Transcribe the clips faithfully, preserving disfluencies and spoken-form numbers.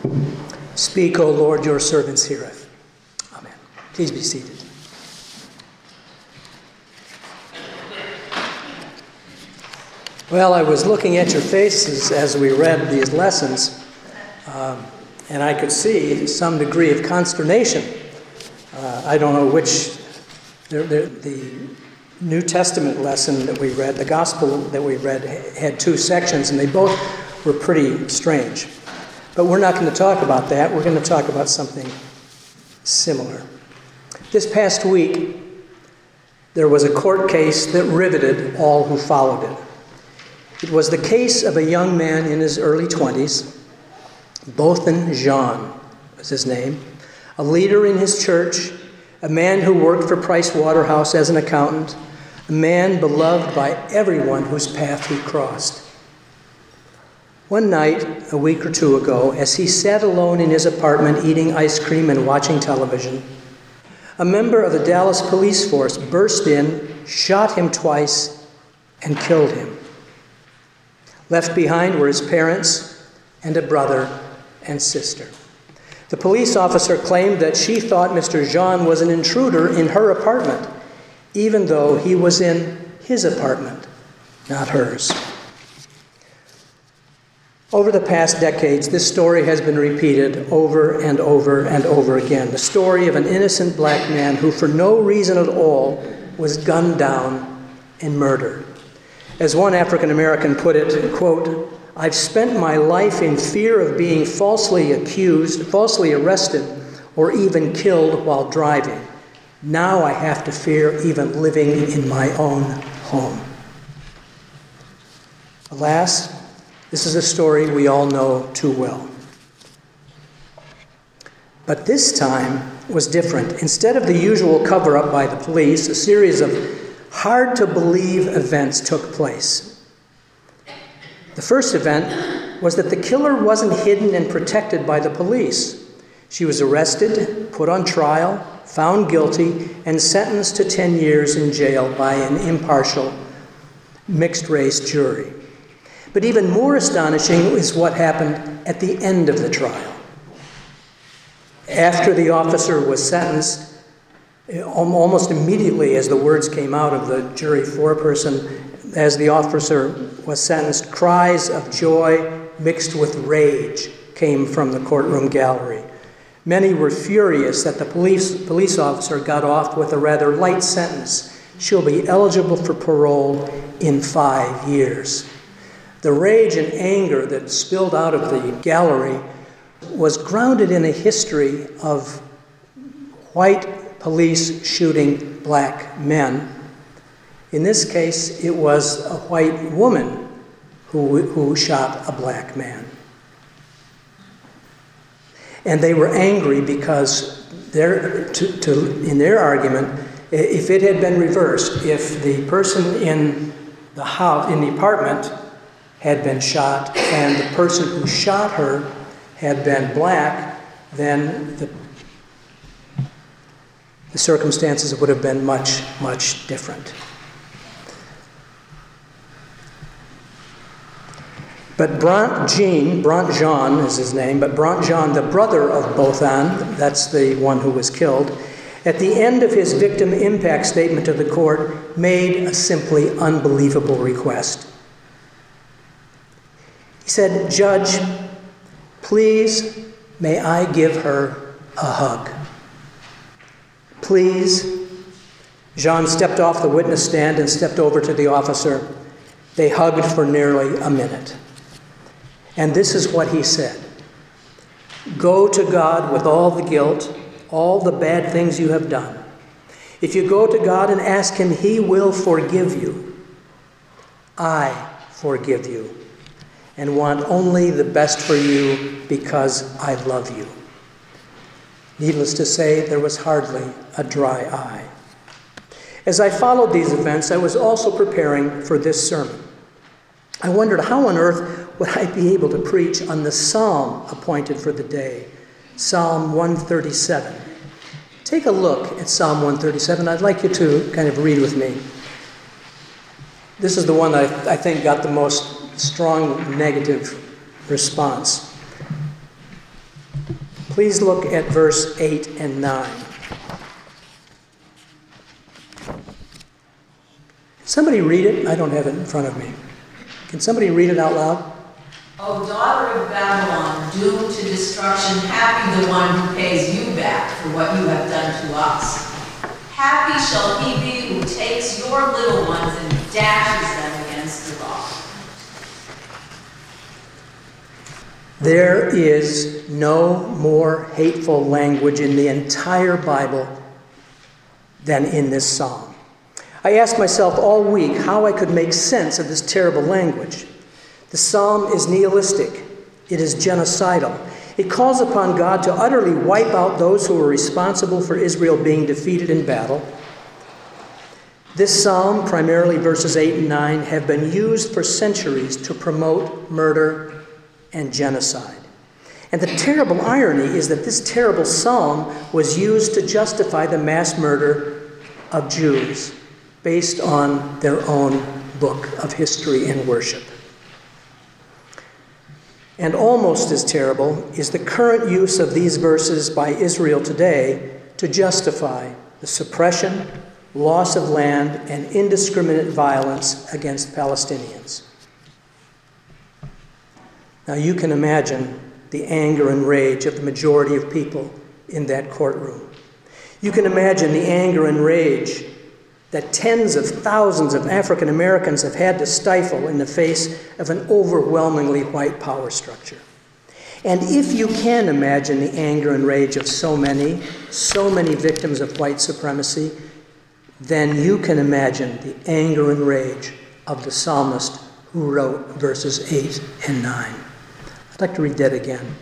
Speak, O Lord, your servants heareth. Amen. Please be seated. Well, I was looking at your faces as we read these lessons, um, and I could see some degree of consternation. Uh, I don't know which, the, the, the New Testament lesson that we read, the Gospel that we read, had two sections, and they both were pretty strange. But we're not going to talk about that. We're going to talk about something similar. This past week, there was a court case that riveted all who followed it. It was the case of a young man in his early twenties, Botham Jean was his name, a leader in his church, a man who worked for Price Waterhouse as an accountant, a man beloved by everyone whose path he crossed. One night, a week or two ago, as he sat alone in his apartment eating ice cream and watching television, a member of the Dallas police force burst in, shot him twice, and killed him. Left behind were his parents and a brother and sister. The police officer claimed that she thought Mister Jean was an intruder in her apartment, even though he was in his apartment, not hers. Over the past decades, this story has been repeated over and over and over again. The story of an innocent black man who, for no reason at all, was gunned down and murdered. As one African American put it, quote, "I've spent my life in fear of being falsely accused, falsely arrested, or even killed while driving. Now I have to fear even living in my own home." Alas, this is a story we all know too well. But this time was different. Instead of the usual cover-up by the police, a series of hard-to-believe events took place. The first event was that the killer wasn't hidden and protected by the police. She was arrested, put on trial, found guilty, and sentenced to ten years in jail by an impartial, mixed-race jury. But even more astonishing is what happened at the end of the trial. After the officer was sentenced, almost immediately as the words came out of the jury foreperson, as the officer was sentenced, cries of joy mixed with rage came from the courtroom gallery. Many were furious that the police, police officer got off with a rather light sentence. She'll be eligible for parole in five years. The rage and anger that spilled out of the gallery was grounded in a history of white police shooting black men. In this case, it was a white woman who, who shot a black man. And they were angry because, their, to, to, in their argument, if it had been reversed, if the person in the house, in the apartment, had been shot and the person who shot her had been black, then the, the circumstances would have been much, much different. But Brant Jean, Brant Jean is his name, but Brant Jean, the brother of Botham, that's the one who was killed, at the end of his victim impact statement to the court, made a simply unbelievable request. He said, "Judge, please, may I give her a hug? Please." Jean stepped off the witness stand and stepped over to the officer. They hugged for nearly a minute. And this is what he said: "Go to God with all the guilt, all the bad things you have done. If you go to God and ask him, he will forgive you. I forgive you and want only the best for you because I love you." Needless to say, there was hardly a dry eye. As I followed these events, I was also preparing for this sermon. I wondered, how on earth would I be able to preach on the psalm appointed for the day, Psalm one thirty-seven? Take a look at Psalm one thirty-seven. I'd like you to kind of read with me. This is the one that I, I think got the most strong negative response. Please look at verse eight and nine. Somebody read it. I don't have it in front of me. Can somebody read it out loud? O daughter of Babylon, doomed to destruction, happy the one who pays you back for what you have done to us. Happy shall he be who takes your little ones and dashes them against the rock. There is no more hateful language in the entire Bible than in this psalm. I asked myself all week how I could make sense of this terrible language. The psalm is nihilistic. It is genocidal. It calls upon God to utterly wipe out those who were responsible for Israel being defeated in battle. This psalm, primarily verses eight and nine, have been used for centuries to promote murder and genocide. And the terrible irony is that this terrible psalm was used to justify the mass murder of Jews based on their own book of history and worship. And almost as terrible is the current use of these verses by Israel today to justify the suppression, loss of land, and indiscriminate violence against Palestinians. Now you can imagine the anger and rage of the majority of people in that courtroom. You can imagine the anger and rage that tens of thousands of African Americans have had to stifle in the face of an overwhelmingly white power structure. And if you can imagine the anger and rage of so many, so many victims of white supremacy, then you can imagine the anger and rage of the psalmist who wrote verses eight and nine. I'd like to read that again.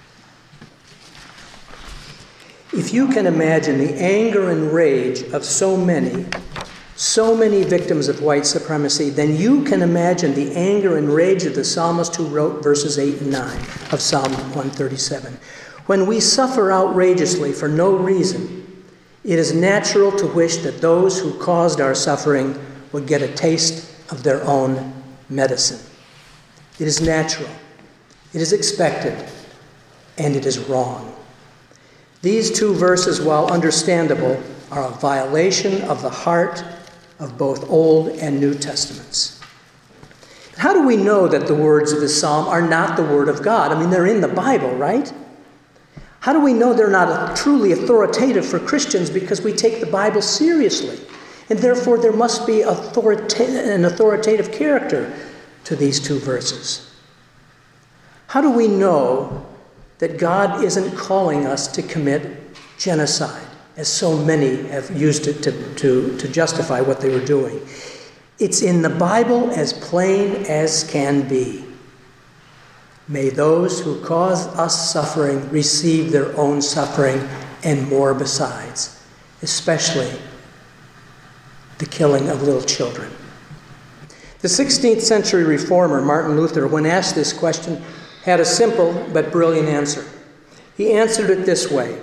If you can imagine the anger and rage of so many, so many victims of white supremacy, then you can imagine the anger and rage of the psalmist who wrote verses eight and nine of Psalm one thirty-seven. When we suffer outrageously for no reason, it is natural to wish that those who caused our suffering would get a taste of their own medicine. It is natural, it is expected, and it is wrong. These two verses, while understandable, are a violation of the heart of both Old and New Testaments. How do we know that the words of this psalm are not the word of God? I mean, they're in the Bible, right? How do we know they're not truly authoritative for Christians? Because we take the Bible seriously. And therefority there must be authorita- an authoritative character to these two verses. How do we know that God isn't calling us to commit genocide, as so many have used it to, to, to justify what they were doing? It's in the Bible as plain as can be. May those who cause us suffering receive their own suffering and more besides, especially the killing of little children. The sixteenth century reformer Martin Luther, when asked this question, had a simple but brilliant answer. He answered it this way.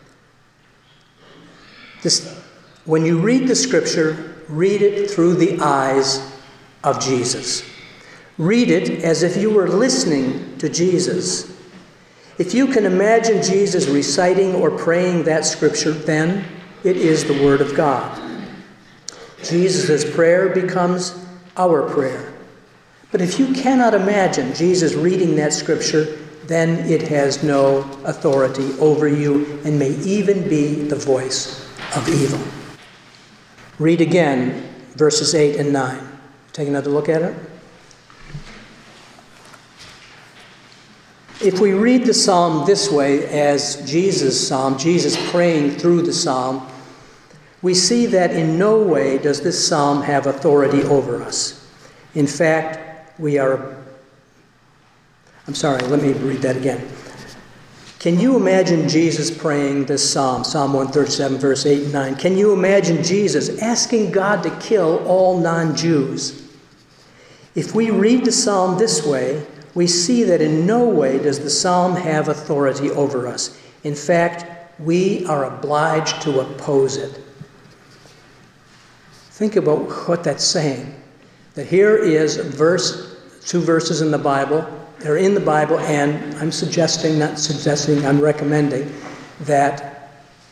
This, when you read the scripture, read it through the eyes of Jesus. Read it as if you were listening to Jesus. If you can imagine Jesus reciting or praying that scripture, then it is the Word of God. Jesus' prayer becomes our prayer. But if you cannot imagine Jesus reading that scripture, then it has no authority over you and may even be the voice of evil. Read again verses eight and nine. Take another look at it. If we read the psalm this way as Jesus' psalm, Jesus praying through the psalm, we see that in no way does this psalm have authority over us. In fact, we are... I'm sorry, let me read that again. Can you imagine Jesus praying this psalm, Psalm one thirty-seven, verse eight and nine? Can you imagine Jesus asking God to kill all non-Jews? If we read the psalm this way, we see that in no way does the psalm have authority over us. In fact, we are obliged to oppose it. Think about what that's saying. That here is a verse, two verses in the Bible, They're in the Bible, and I'm suggesting, not suggesting, I'm recommending that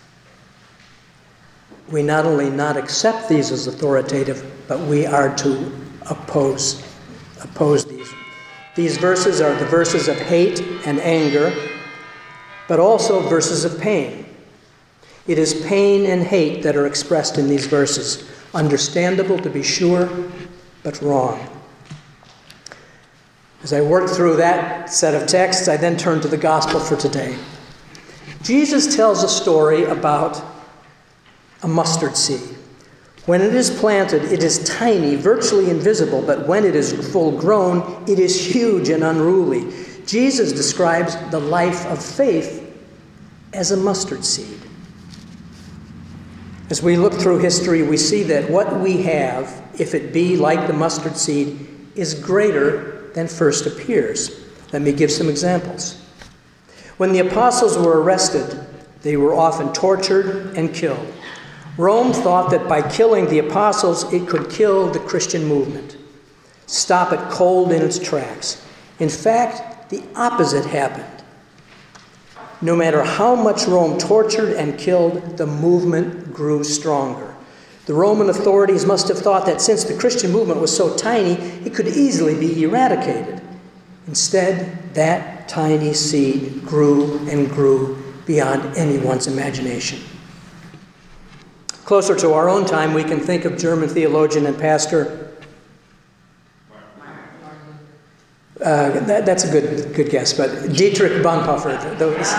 we not only not accept these as authoritative, but we are to oppose, oppose these. These verses are the verses of hate and anger, but also verses of pain. It is pain and hate that are expressed in these verses. Understandable, to be sure, but wrong. As I worked through that set of texts, I then turned to the gospel for today. Jesus tells a story about a mustard seed. When it is planted, it is tiny, virtually invisible, but when it is full grown, it is huge and unruly. Jesus describes the life of faith as a mustard seed. As we look through history, we see that what we have, if it be like the mustard seed, is greater than first appears. Let me give some examples. When the apostles were arrested, they were often tortured and killed. Rome thought that by killing the apostles, it could kill the Christian movement, stop it cold in its tracks. In fact, the opposite happened. No matter how much Rome tortured and killed, the movement grew stronger. The Roman authorities must have thought that since the Christian movement was so tiny, it could easily be eradicated. Instead, that tiny seed grew and grew beyond anyone's imagination. Closer to our own time, we can think of German theologian and pastor. Uh, that, that's a good good guess, but Dietrich Bonhoeffer. Those,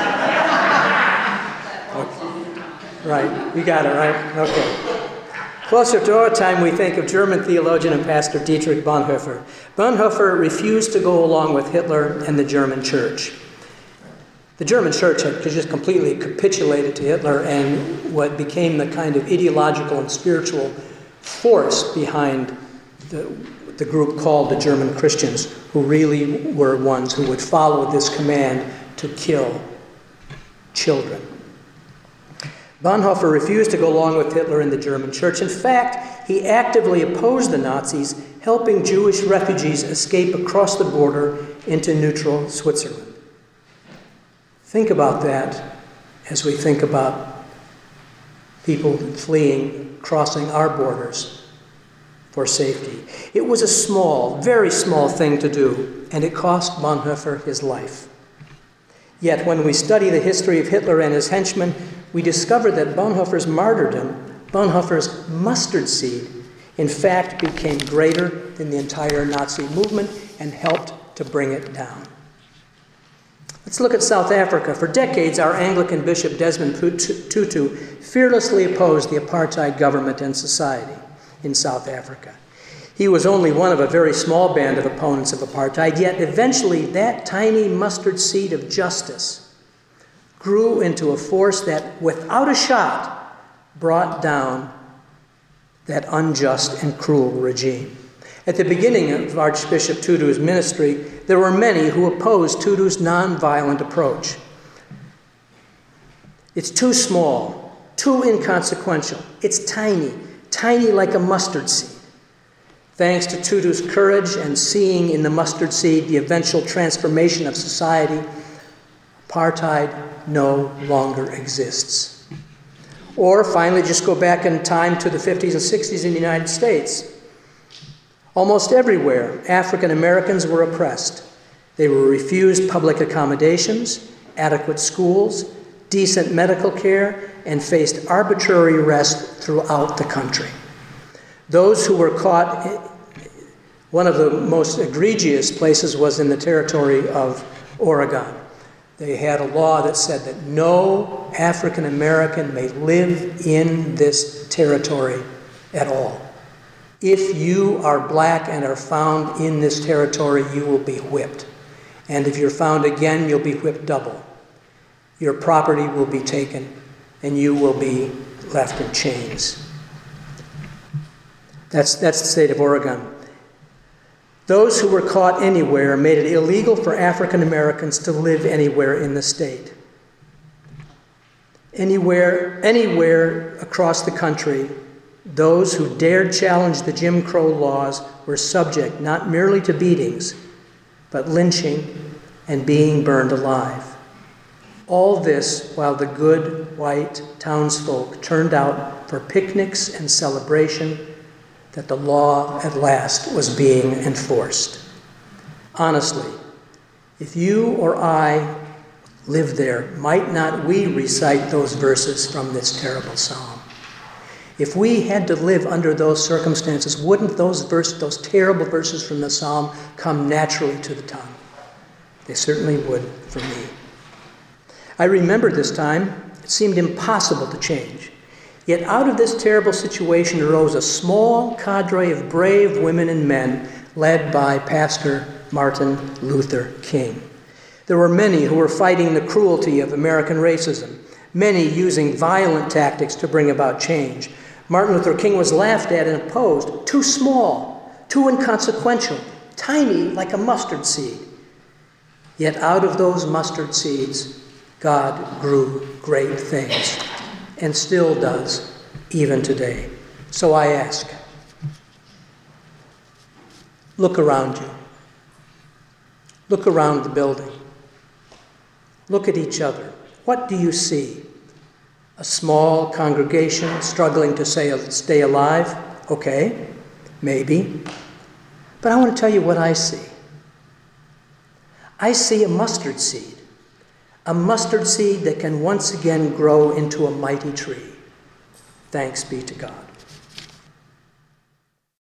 right, you got it, right? Okay. Closer to our time, we think of German theologian and pastor Dietrich Bonhoeffer. Bonhoeffer refused to go along with Hitler and the German church. The German church had just completely capitulated to Hitler and what became the kind of ideological and spiritual force behind the, the group called the German Christians, who really were ones who would follow this command to kill children. Bonhoeffer refused to go along with Hitler and the German church. In fact, he actively opposed the Nazis, helping Jewish refugees escape across the border into neutral Switzerland. Think about that as we think about people fleeing, crossing our borders for safety. It was a small, very small thing to do, and it cost Bonhoeffer his life. Yet when we study the history of Hitler and his henchmen, we discover that Bonhoeffer's martyrdom, Bonhoeffer's mustard seed, in fact became greater than the entire Nazi movement and helped to bring it down. Let's look at South Africa. For decades, our Anglican Bishop Desmond Tutu fearlessly opposed the apartheid government and society in South Africa. He was only one of a very small band of opponents of apartheid, yet eventually that tiny mustard seed of justice grew into a force that, without a shot, brought down that unjust and cruel regime. At the beginning of Archbishop Tutu's ministry, there were many who opposed Tutu's nonviolent approach. It's too small, too inconsequential. It's tiny, tiny like a mustard seed. Thanks to Tutu's courage and seeing in the mustard seed the eventual transformation of society, apartheid no longer exists. Or finally, just go back in time to the fifties and sixties in the United States. Almost everywhere, African Americans were oppressed. They were refused public accommodations, adequate schools, decent medical care, and faced arbitrary arrest throughout the country. Those who were caught, one of the most egregious places was in the territory of Oregon. They had a law that said that no African American may live in this territory at all. If you are black and are found in this territory, you will be whipped. And if you're found again, you'll be whipped double. Your property will be taken, and you will be left in chains. That's, that's the state of Oregon. Those who were caught anywhere made it illegal for African Americans to live anywhere in the state. Anywhere, anywhere across the country, those who dared challenge the Jim Crow laws were subject not merely to beatings, but lynching and being burned alive. All this while the good white townsfolk turned out for picnics and celebration that the law at last was being enforced. Honestly, if you or I lived there, might not we recite those verses from this terrible psalm? If we had to live under those circumstances, wouldn't those verses, those terrible verses from the psalm come naturally to the tongue? They certainly would for me. I remember this time, it seemed impossible to change. Yet out of this terrible situation arose a small cadre of brave women and men led by Pastor Martin Luther King. There were many who were fighting the cruelty of American racism, many using violent tactics to bring about change. Martin Luther King was laughed at and opposed, too small, too inconsequential, tiny like a mustard seed. Yet out of those mustard seeds, God grew great things, and still does, even today. So I ask, look around you. Look around the building. Look at each other. What do you see? A small congregation struggling to say, stay alive? Okay, maybe. But I want to tell you what I see. I see a mustard seed. A mustard seed that can once again grow into a mighty tree. Thanks be to God.